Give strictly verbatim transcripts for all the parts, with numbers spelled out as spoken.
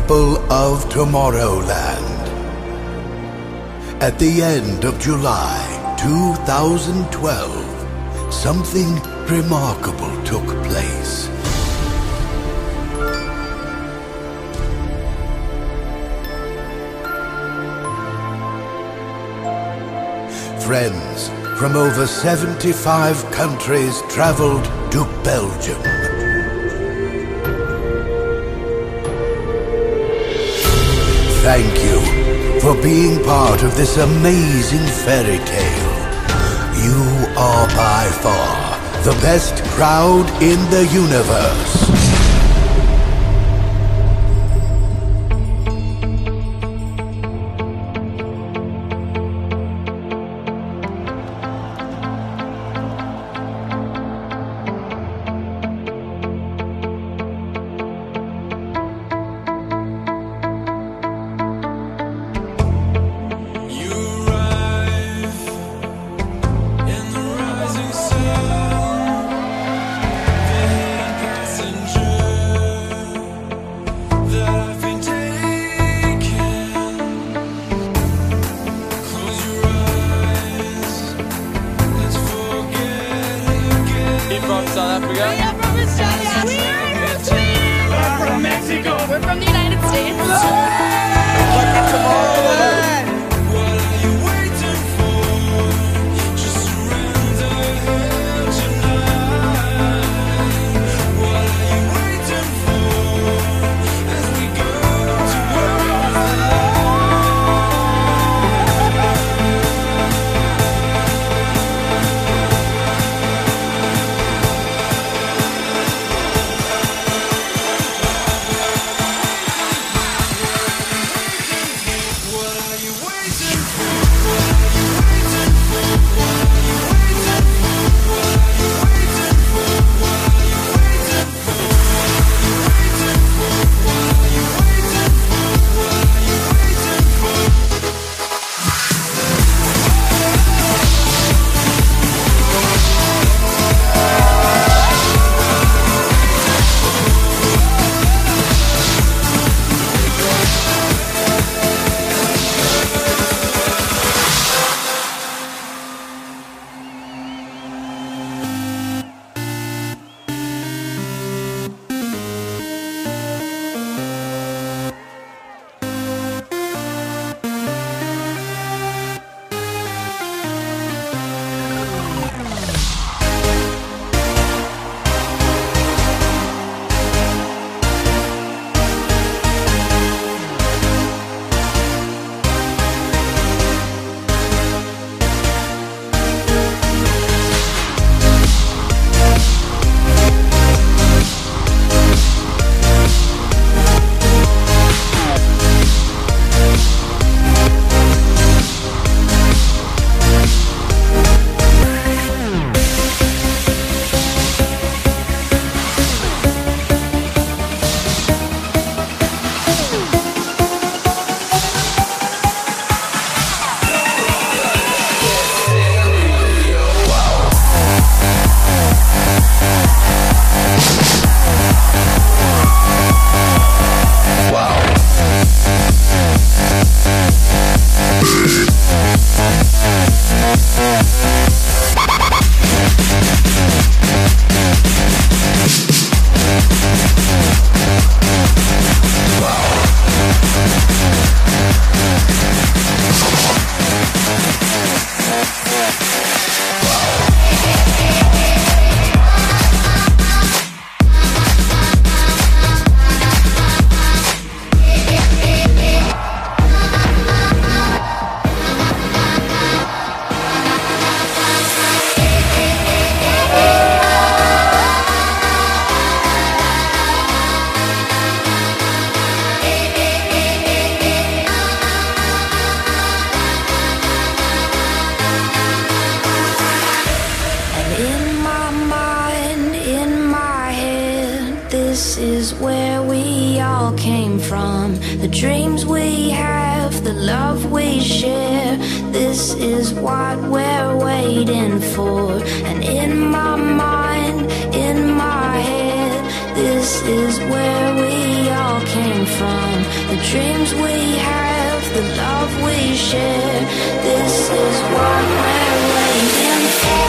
people of Tomorrowland. At the end of July two thousand twelve, something remarkable took place. Friends from over seventy-five countries traveled to Belgium. Thank you for being part of this amazing fairy tale. You are by far the best crowd in the universe. From South Africa? We are from Australia. We are from We're from Mexico. We're from the United States. We're from Tomorrowland. What are you waiting for? Just surrender here tonight. What are you waiting for? As we go This is where we all came from. The dreams we have, the love we share. This is what we're waiting for. And in my mind, in my head, this is where we all came from. the dreams we have, the love we share. This is what we're waiting for.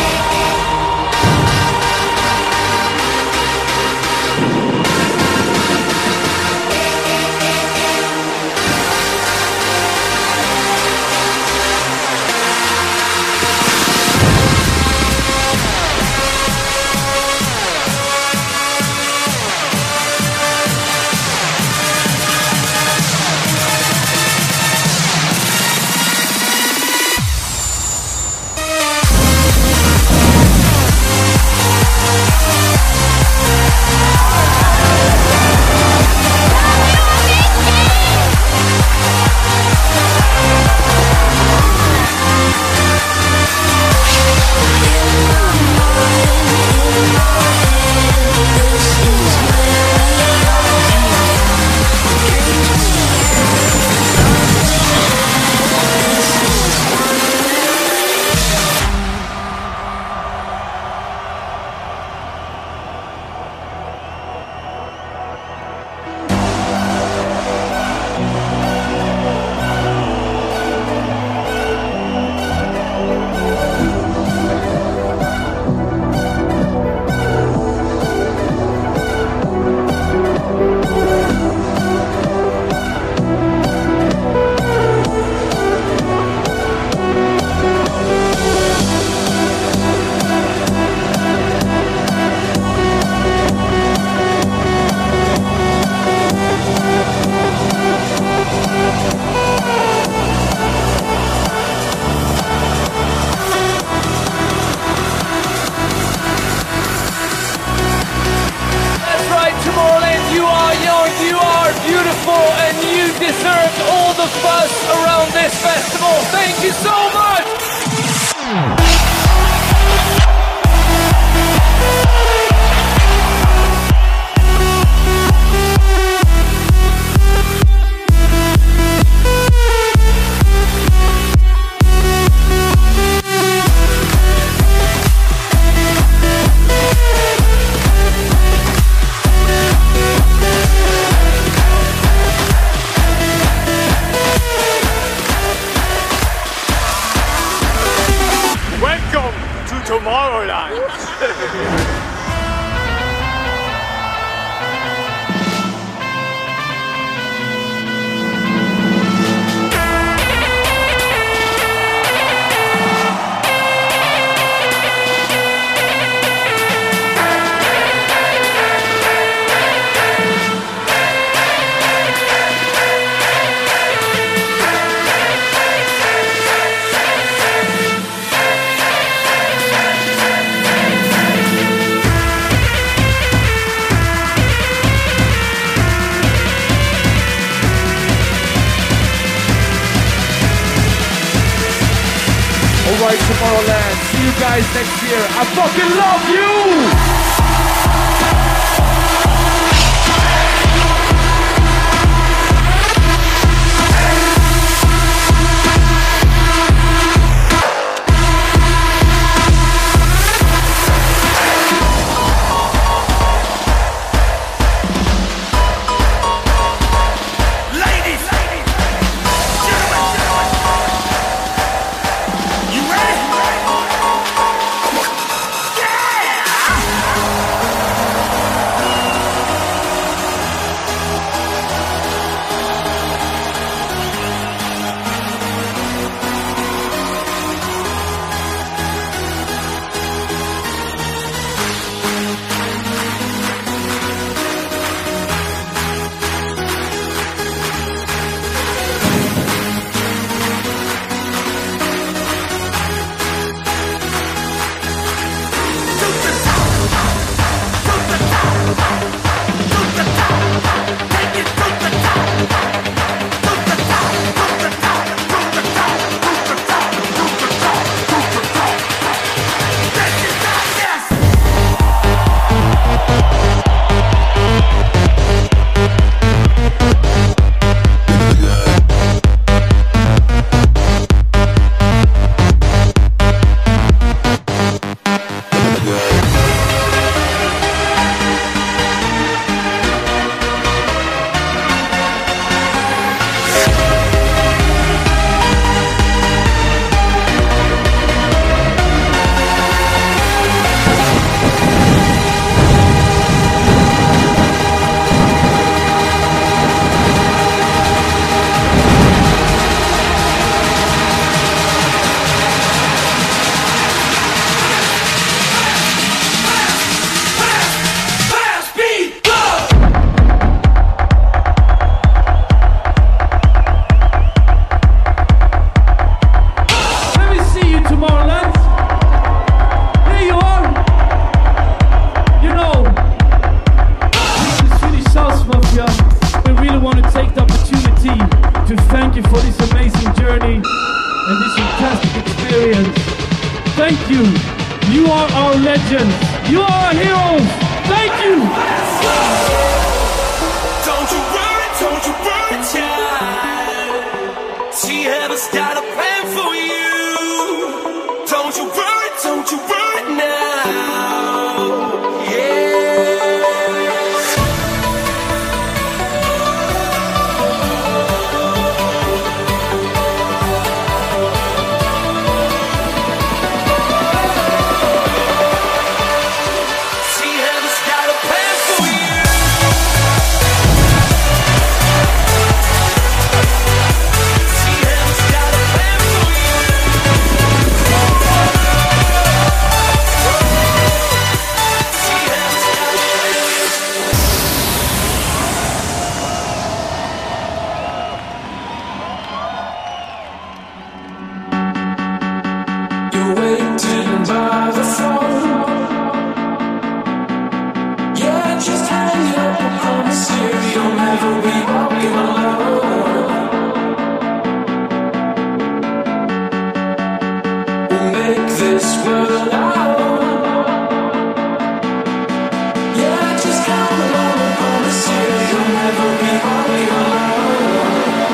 Deserved all the fuss around this festival. Thank you so much! Tomorrowland. Alright, Tomorrowland. See you guys next year. I fucking love you! You ready? Yeah! you. You are our legends. You are our heroes. Thank you. Don't you worry, don't you worry, child. She has got a plan for you. Don't you worry, don't you worry now. Yeah. She has got a plan for you. She has got a plan for you. She has got a plan. You're waiting by the phone. Yeah, just hang up. I promise you, you'll never be walking alone. We'll make this world our own. Yeah, just come along. I promise you, you'll never be walking alone.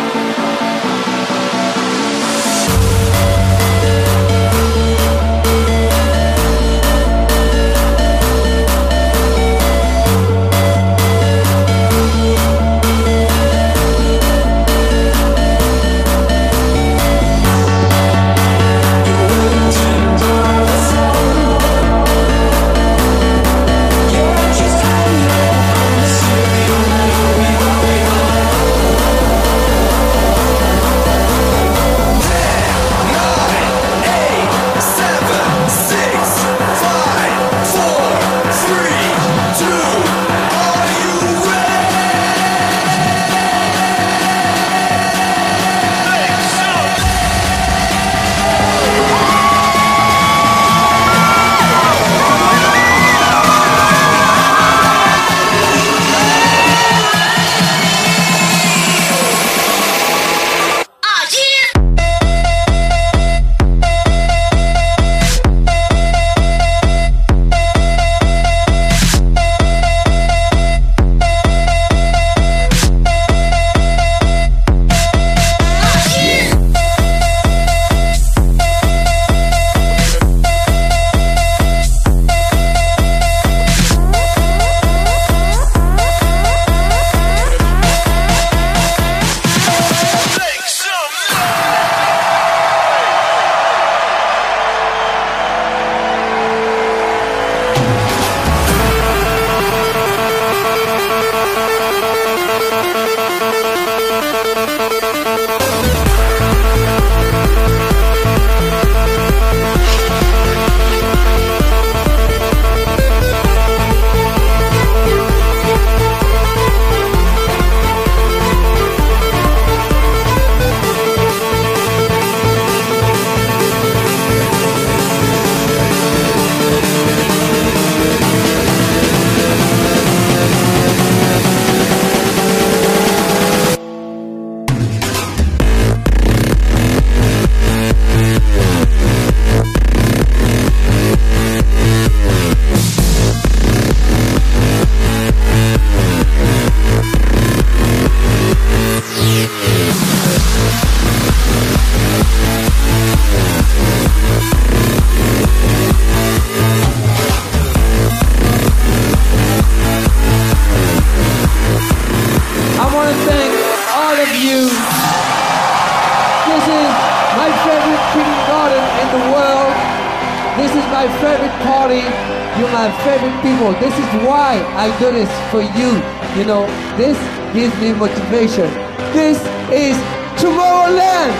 my favorite party. You're my favorite people. This is why I do this for you. You know, this gives me motivation. This is Tomorrowland.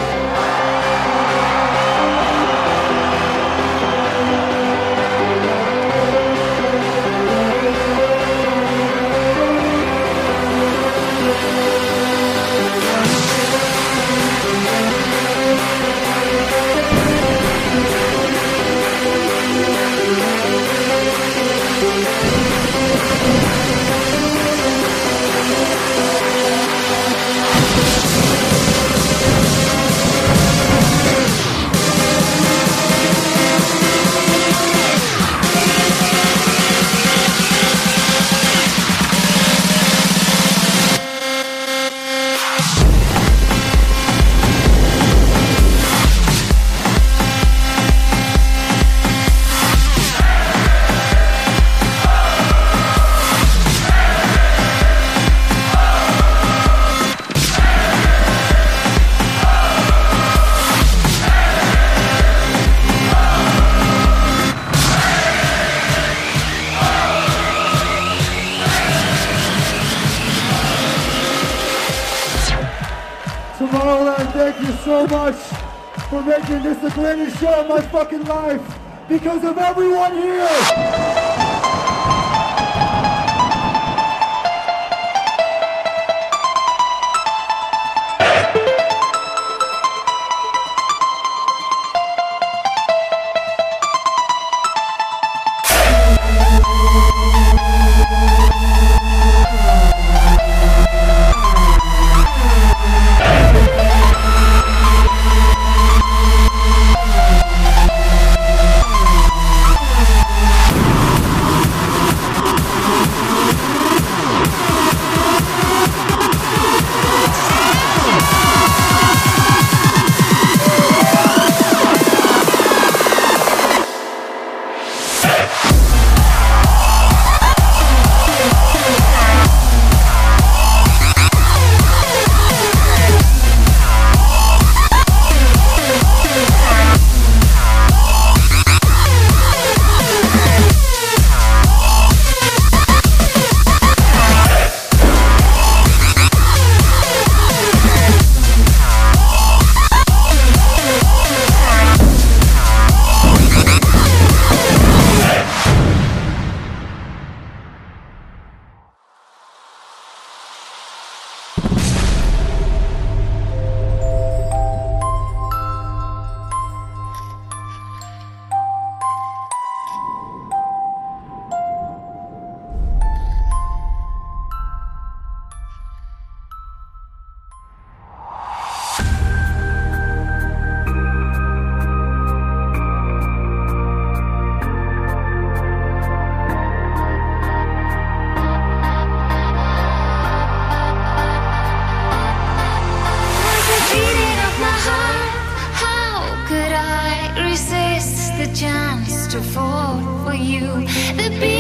Tomorrowland, thank you so much for making this the greatest show of my fucking life because of everyone here. The chance to fall for you. The